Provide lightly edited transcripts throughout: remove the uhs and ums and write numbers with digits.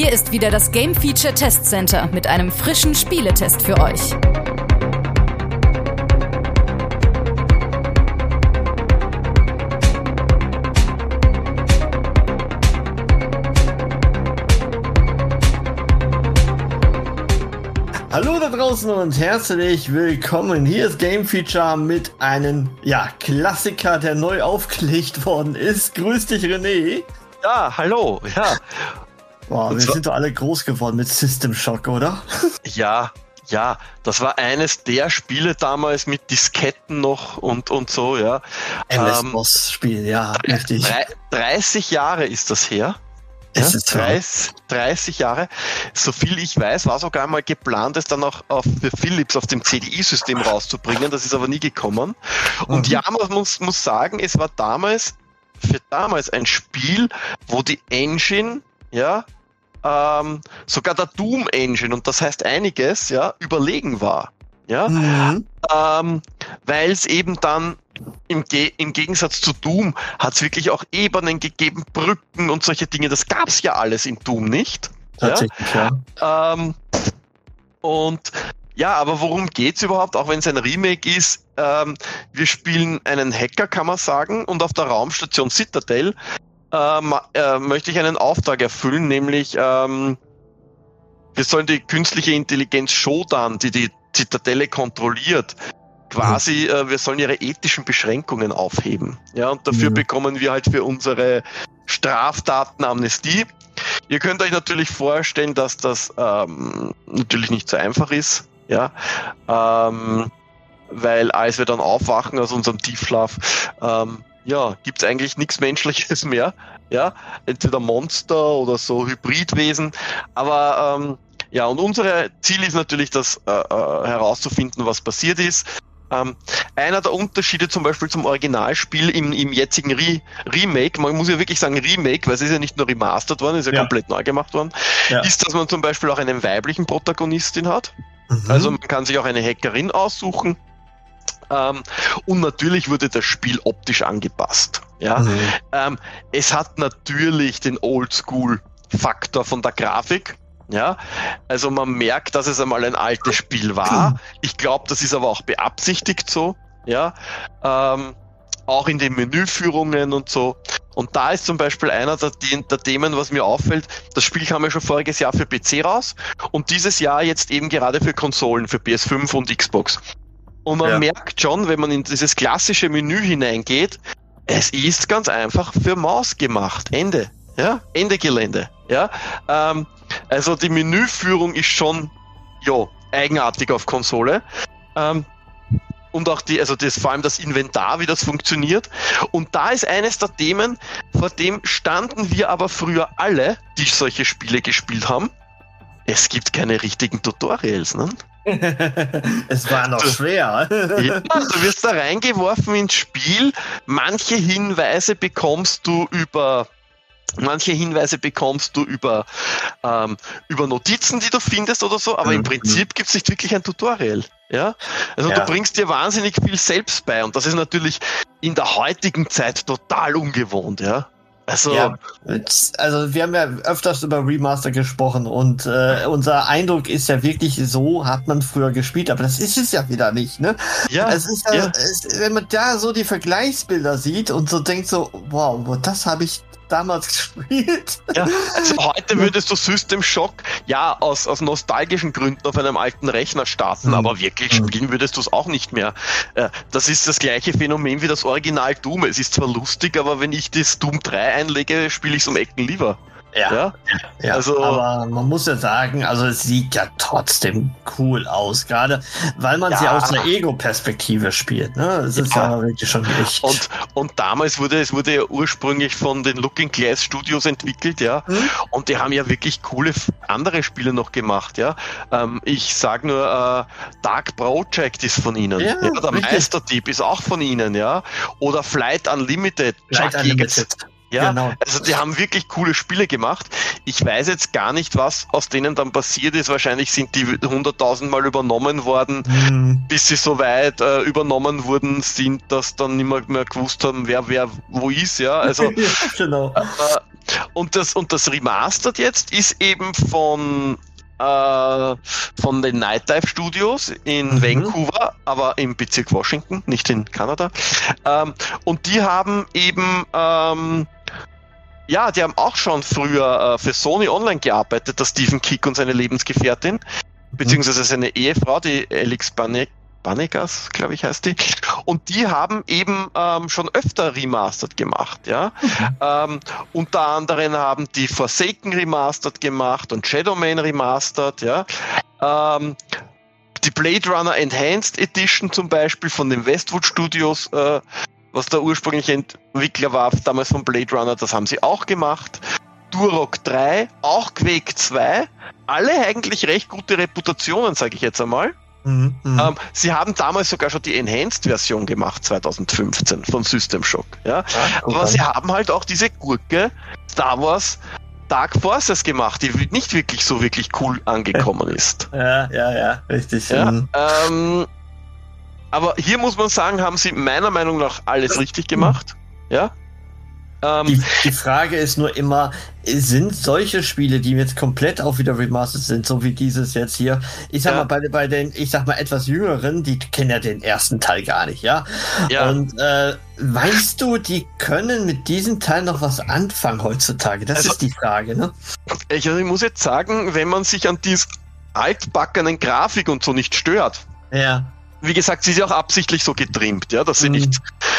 Hier ist wieder das Game Feature Test Center mit einem frischen Spieletest für euch. Hallo da draußen und herzlich willkommen. Hier ist Game Feature mit einem Klassiker, der neu aufgelegt worden ist. Grüß dich, René. Ja, hallo, ja. Boah, wir sind doch alle groß geworden mit System Shock, oder? Ja, das war eines der Spiele damals mit Disketten noch und so, ja. MS-DOS-Spiel, ja, richtig. 30 Jahre ist das her. Es ist 30 Jahre. Soviel ich weiß, war sogar mal geplant, es dann auch für Philips auf dem CDI-System rauszubringen. Das ist aber nie gekommen. Und ja, man muss sagen, es war für damals ein Spiel, wo die Engine, sogar der Doom Engine, und das heißt einiges, überlegen war. Ja, weil es eben dann im Gegensatz zu Doom hat es wirklich auch Ebenen gegeben, Brücken und solche Dinge. Das gab es ja alles in Doom nicht. Tatsächlich, ja. Aber worum geht's überhaupt? Auch wenn es ein Remake ist, wir spielen einen Hacker, kann man sagen, und auf der Raumstation Citadel möchte ich einen Auftrag erfüllen, nämlich wir sollen die künstliche Intelligenz Shodan, die Zitadelle kontrolliert, quasi, wir sollen ihre ethischen Beschränkungen aufheben. Ja, und dafür bekommen wir halt für unsere Straftaten Amnestie. Ihr könnt euch natürlich vorstellen, dass das natürlich nicht so einfach ist, weil als wir dann aufwachen aus unserem Tiefschlaf, gibt's eigentlich nichts Menschliches mehr, entweder Monster oder so Hybridwesen, aber und unser Ziel ist natürlich, das herauszufinden, was passiert ist. Einer der Unterschiede zum Beispiel zum Originalspiel im jetzigen Remake, man muss ja wirklich sagen Remake, weil es ist ja nicht nur remastered worden, es ist ja komplett neu gemacht worden, ist, dass man zum Beispiel auch einen weiblichen Protagonistin hat. Also man kann sich auch eine Hackerin aussuchen. Und natürlich wurde das Spiel optisch angepasst. Es hat natürlich den Oldschool-Faktor von der Grafik. Ja, also man merkt, dass es einmal ein altes Spiel war. Ich glaube, das ist aber auch beabsichtigt so. Auch in den Menüführungen und so. Und da ist zum Beispiel einer der Themen, was mir auffällt. Das Spiel kam ja schon voriges Jahr für PC raus und dieses Jahr jetzt eben gerade für Konsolen, für PS5 und Xbox. Und man merkt schon, wenn man in dieses klassische Menü hineingeht, es ist ganz einfach für Maus gemacht. Ende. Ja, Ende Gelände. Ja, also die Menüführung ist schon eigenartig auf Konsole. Und auch vor allem das Inventar, wie das funktioniert. Und da ist eines der Themen, vor dem standen wir aber früher alle, die solche Spiele gespielt haben. Es gibt keine richtigen Tutorials, ne? Es war noch schwer. Ja, du wirst da reingeworfen ins Spiel. Manche Hinweise bekommst du über Notizen, die du findest oder so, aber im Prinzip gibt es nicht wirklich ein Tutorial. Ja? Also du bringst dir wahnsinnig viel selbst bei und das ist natürlich in der heutigen Zeit total ungewohnt, ja. Also wir haben ja öfters über Remaster gesprochen und unser Eindruck ist ja wirklich, so hat man früher gespielt, aber das ist es ja wieder nicht, ne? Ja. Es ist wenn man da so die Vergleichsbilder sieht und so denkt so, wow, das habe ich damals gespielt. Ja, also heute würdest du System Shock aus nostalgischen Gründen auf einem alten Rechner starten, aber wirklich spielen würdest du es auch nicht mehr. Das ist das gleiche Phänomen wie das Original Doom. Es ist zwar lustig, aber wenn ich das Doom 3 einlege, spiele ich es um Ecken lieber. Ja, also, aber man muss ja sagen, also es sieht ja trotzdem cool aus, gerade weil man sie aus der Ego-Perspektive spielt, ne? Es ist ja wirklich schon echt. Und damals wurde ja ursprünglich von den Looking Glass Studios entwickelt, und die haben ja wirklich coole andere Spiele noch gemacht, ich sag nur, Dark Project ist von ihnen, der Meisterdieb ist auch von ihnen, oder Flight Unlimited. Ja, genau. Also die haben wirklich coole Spiele gemacht. Ich weiß jetzt gar nicht, was aus denen dann passiert ist. Wahrscheinlich sind die 100.000 Mal übernommen worden, bis sie so weit übernommen worden sind, dass dann nicht mehr gewusst haben, wer wo ist. Also, genau. Und das Remastered jetzt ist eben von den Night Dive Studios in Vancouver, aber im Bezirk Washington, nicht in Kanada. Und die haben eben die haben auch schon früher für Sony Online gearbeitet, der Stephen Kick und seine Lebensgefährtin, beziehungsweise seine Ehefrau, die Alex Banegas, glaube ich, heißt die. Und die haben eben schon öfter Remastered gemacht, ja. Unter anderem haben die Forsaken Remastered gemacht und Shadowman Remastered, ja. Die Blade Runner Enhanced Edition zum Beispiel von den Westwood Studios, was der ursprüngliche Entwickler war, damals von Blade Runner, das haben sie auch gemacht. Turok 3, auch Quake 2, alle eigentlich recht gute Reputationen, sage ich jetzt einmal. Sie haben damals sogar schon die Enhanced-Version gemacht, 2015, von System Shock. Ja? Aber sie haben halt auch diese Gurke Star Wars Dark Forces gemacht, die nicht wirklich so wirklich cool angekommen ist. Ja, richtig. Ja? Aber hier muss man sagen, haben sie meiner Meinung nach alles richtig gemacht. Ja. Die Frage ist nur immer, sind solche Spiele, die jetzt komplett auch wieder remastered sind, so wie dieses jetzt hier, ich sag mal, bei den, ich sag mal, etwas Jüngeren, die kennen ja den ersten Teil gar nicht, ja? Und weißt du, die können mit diesem Teil noch was anfangen heutzutage? Das ist die Frage, ne? Ich muss jetzt sagen, wenn man sich an dieser altbackenen Grafik und so nicht stört, wie gesagt, sie ist ja auch absichtlich so getrimmt, ja, dass sie nicht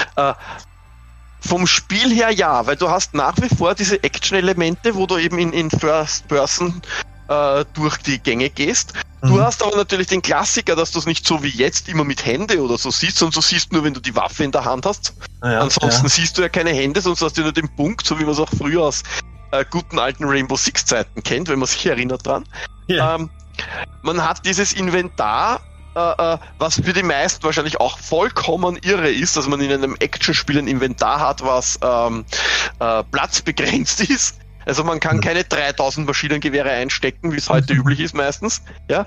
vom Spiel her weil du hast nach wie vor diese Action-Elemente, wo du eben in First Person durch die Gänge gehst. Du hast aber natürlich den Klassiker, dass du es nicht so wie jetzt immer mit Hände oder so siehst, sondern du siehst nur, wenn du die Waffe in der Hand hast. Ansonsten siehst du ja keine Hände, sonst hast du nur den Punkt, so wie man es auch früher aus guten alten Rainbow Six Zeiten kennt, wenn man sich erinnert dran. Man hat dieses Inventar, was für die meisten wahrscheinlich auch vollkommen irre ist, dass man in einem Actionspiel ein Inventar hat, was platzbegrenzt ist. Also man kann keine 3000 Maschinengewehre einstecken, wie es heute üblich ist meistens. Ja?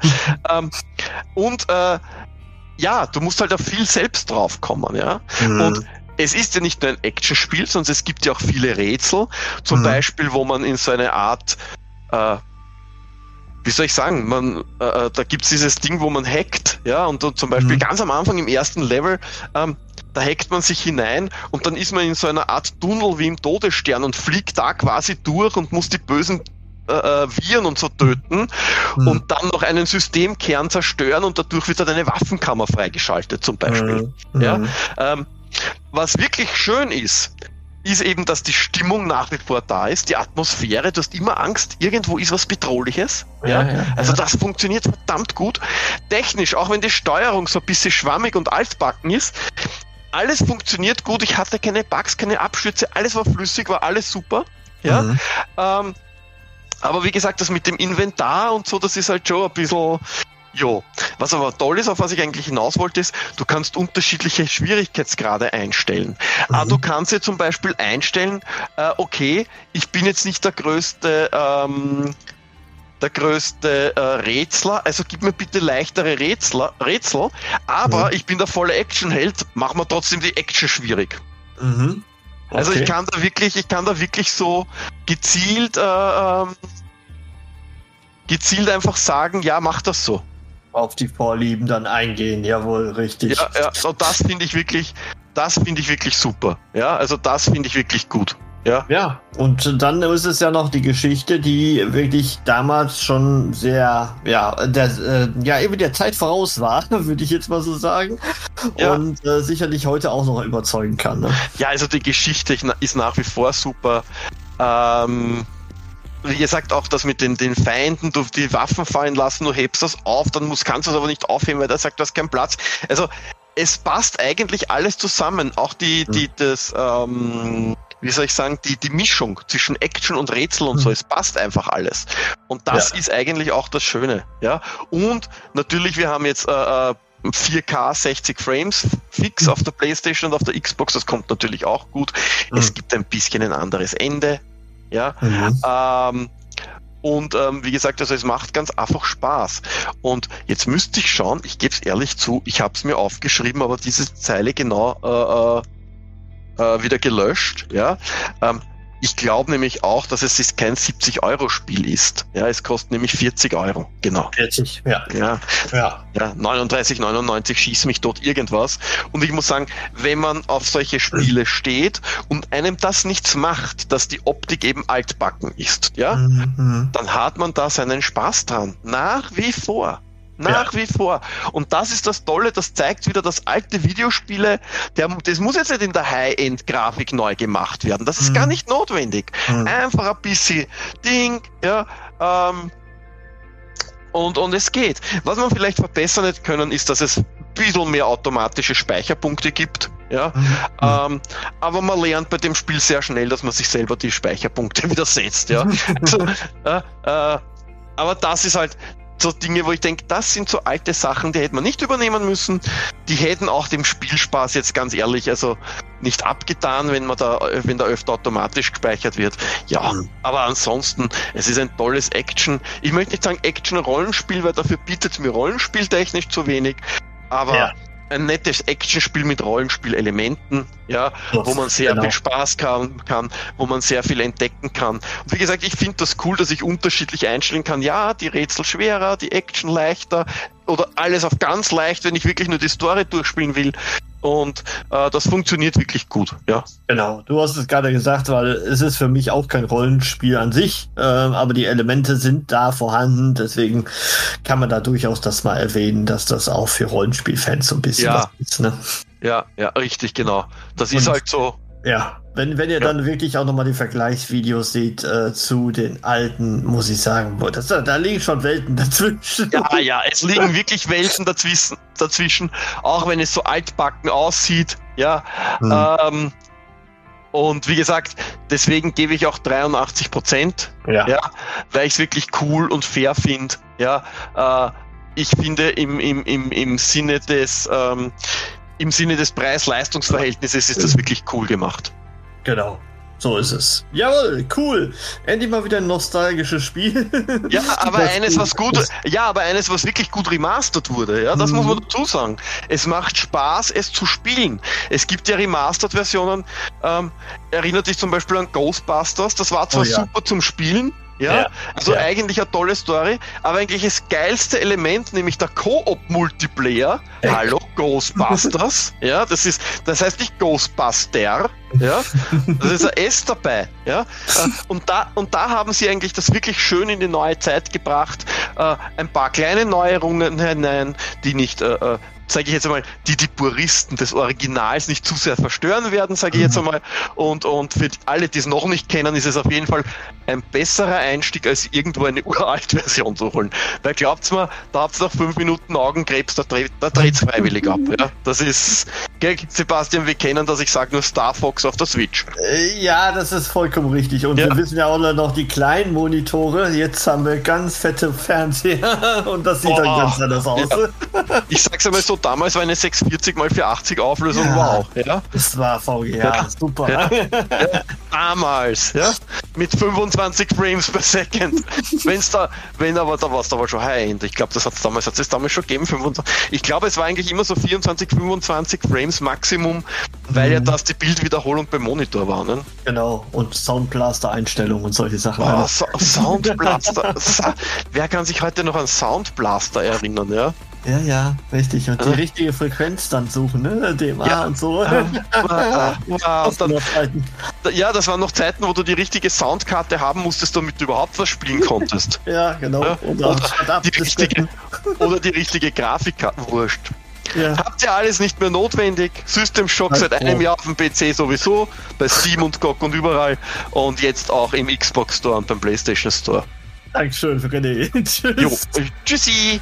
Du musst halt auf viel selbst drauf kommen. Ja? Und es ist ja nicht nur ein Actionspiel, sondern es gibt ja auch viele Rätsel. Zum Beispiel, wo man in so eine Art wie soll ich sagen, da gibt's dieses Ding, wo man hackt, ja, und zum Beispiel ganz am Anfang im ersten Level, da hackt man sich hinein und dann ist man in so einer Art Tunnel wie im Todesstern und fliegt da quasi durch und muss die bösen Viren und so töten und dann noch einen Systemkern zerstören und dadurch wird dann eine Waffenkammer freigeschaltet zum Beispiel. Was wirklich schön ist eben, dass die Stimmung nach wie vor da ist, die Atmosphäre, du hast immer Angst, irgendwo ist was Bedrohliches. Also das funktioniert verdammt gut. Technisch, auch wenn die Steuerung so ein bisschen schwammig und altbacken ist, alles funktioniert gut, ich hatte keine Bugs, keine Abstürze, alles war flüssig, war alles super. Aber wie gesagt, das mit dem Inventar und so, das ist halt schon ein bisschen... was aber toll ist, auf was ich eigentlich hinaus wollte, ist, du kannst unterschiedliche Schwierigkeitsgrade einstellen. Du kannst ja zum Beispiel einstellen, okay, ich bin jetzt nicht der größte Rätsler, also gib mir bitte leichtere Rätsel, aber ich bin der volle Actionheld, mach mir trotzdem die Action schwierig. Also ich kann da wirklich so gezielt einfach sagen, ja, mach das so. Auf die Vorlieben dann eingehen, jawohl, richtig. Ja, und das finde ich wirklich super. Ja, also das finde ich wirklich gut. Ja, und dann ist es ja noch die Geschichte, die wirklich damals schon sehr, eben der Zeit voraus war, würde ich jetzt mal so sagen. Und sicherlich heute auch noch überzeugen kann. Ne? Ja, also die Geschichte ist nach wie vor super. Wie gesagt, auch das mit den Feinden, du die Waffen fallen lassen, du hebst das auf, dann kannst du es aber nicht aufheben, weil der sagt, du hast keinen Platz. Also es passt eigentlich alles zusammen. Auch die Mischung zwischen Action und Rätsel und so, es passt einfach alles. Und das ist eigentlich auch das Schöne. Ja? Und natürlich, wir haben jetzt 4K 60 Frames fix auf der PlayStation und auf der Xbox, das kommt natürlich auch gut. Es gibt ein bisschen ein anderes Ende. Ja, wie gesagt, also es macht ganz einfach Spaß. Und jetzt müsste ich schauen, ich gebe es ehrlich zu, ich habe es mir aufgeschrieben, aber diese Zeile genau wieder gelöscht. Ja, Ich glaube nämlich auch, dass es kein 70-Euro-Spiel ist. Ja, es kostet nämlich 40 Euro. Genau. 40, ja. Ja. 39,99 schieß mich tot irgendwas. Und ich muss sagen, wenn man auf solche Spiele steht und einem das nichts macht, dass die Optik eben altbacken ist, ja, dann hat man da seinen Spaß dran. Nach wie vor. Nach wie vor. Und das ist das Tolle, das zeigt wieder, dass alte Videospiele, das muss jetzt nicht in der High-End-Grafik neu gemacht werden. Das ist gar nicht notwendig. Einfach ein bisschen Ding, ja, und es geht. Was man vielleicht verbessern hätte können, ist, dass es ein bisschen mehr automatische Speicherpunkte gibt. Ja, aber man lernt bei dem Spiel sehr schnell, dass man sich selber die Speicherpunkte wieder setzt. Ja. Also, aber das ist halt so Dinge, wo ich denke, das sind so alte Sachen, die hätte man nicht übernehmen müssen. Die hätten auch dem Spielspaß jetzt ganz ehrlich also nicht abgetan, wenn da öfter automatisch gespeichert wird. Ja, aber ansonsten, es ist ein tolles Action. Ich möchte nicht sagen Action-Rollenspiel, weil dafür bietet es mir rollenspieltechnisch zu wenig. Aber ein nettes Actionspiel mit Rollenspielelementen, ja, wo man sehr viel Spaß kann, wo man sehr viel entdecken kann. Und wie gesagt, ich finde das cool, dass ich unterschiedlich einstellen kann. Ja, die Rätsel schwerer, die Action leichter oder alles auf ganz leicht, wenn ich wirklich nur die Story durchspielen will. Und das funktioniert wirklich gut, ja. Genau, du hast es gerade gesagt, weil es ist für mich auch kein Rollenspiel an sich, aber die Elemente sind da vorhanden, deswegen kann man da durchaus das mal erwähnen, dass das auch für Rollenspielfans so ein bisschen was ist, ne? Ja, richtig, genau. Das ist halt so. Ja, wenn ihr dann wirklich auch nochmal die Vergleichsvideos seht zu den alten, muss ich sagen, da liegen schon Welten dazwischen. Ja, es liegen wirklich Welten dazwischen, auch wenn es so altbacken aussieht, ja. Und wie gesagt, deswegen gebe ich auch 83%, ja, weil ich es wirklich cool und fair finde, ja. Ich finde im Sinne des Preis-Leistungs-Verhältnisses ist das wirklich cool gemacht. Genau, so ist es. Jawohl, cool. Endlich mal wieder ein nostalgisches Spiel. Ja, aber eines, was wirklich gut remastert wurde. Ja, das muss man dazu sagen. Es macht Spaß, es zu spielen. Es gibt ja Remastered-Versionen. Erinnert dich zum Beispiel an Ghostbusters. Das war zwar super zum Spielen. Ja, eigentlich eine tolle Story, aber eigentlich das geilste Element, nämlich der Koop-Multiplayer. Hallo, Ghostbusters. Ja, das heißt nicht Ghostbuster, ja, das ist ein S dabei, ja, und da haben sie eigentlich das wirklich schön in die neue Zeit gebracht, ein paar kleine Neuerungen hinein, die nicht, sage ich jetzt einmal, die Puristen des Originals nicht zu sehr verstören werden, sage ich jetzt einmal. Und für alle, die es noch nicht kennen, ist es auf jeden Fall ein besserer Einstieg, als irgendwo eine uralte Version zu holen. Weil glaubt's mir, da habt ihr nach 5 Minuten Augenkrebs, da dreht's freiwillig ab. Ja? Das ist, gell, Sebastian, wir kennen das, ich sage nur Star Fox auf der Switch. Ja, das ist vollkommen richtig. Und wir wissen ja auch noch die kleinen Monitore. Jetzt haben wir ganz fette Fernseher und das sieht dann ganz anders aus. Ja. Ich sag's einmal so, damals war eine 640x480 Auflösung, wow. Ja? Das war VGA, super. Ja. Damals, ja, mit 25 Frames per Second. Aber da war es aber schon High-End. Ich glaube, hat es damals schon gegeben, 25. Ich glaube, es war eigentlich immer so 24, 25 Frames Maximum, weil ja das die Bildwiederholung beim Monitor war, ne? Genau, und Soundblaster-Einstellungen und solche Sachen. Soundblaster. Wer kann sich heute noch an Soundblaster erinnern, ja? Ja, richtig. Und die richtige Frequenz dann suchen, ne? DMA und so. Das waren noch Zeiten, wo du die richtige Soundkarte haben musstest, damit du überhaupt was spielen konntest. Ja, genau. Ja? Oder die richtige Grafikkarte. Wurscht. Ja. Habt ihr alles nicht mehr notwendig? System Shock seit einem Jahr auf dem PC sowieso, bei Steam und GOG und überall. Und jetzt auch im Xbox Store und beim PlayStation Store. Dankeschön, René. Tschüss. Jo, tschüssi.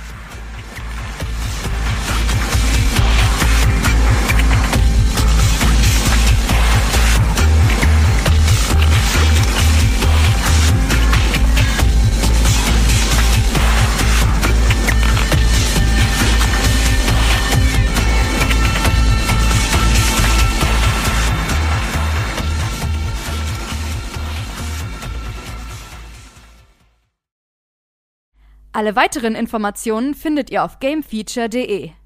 Alle weiteren Informationen findet ihr auf gamefeature.de.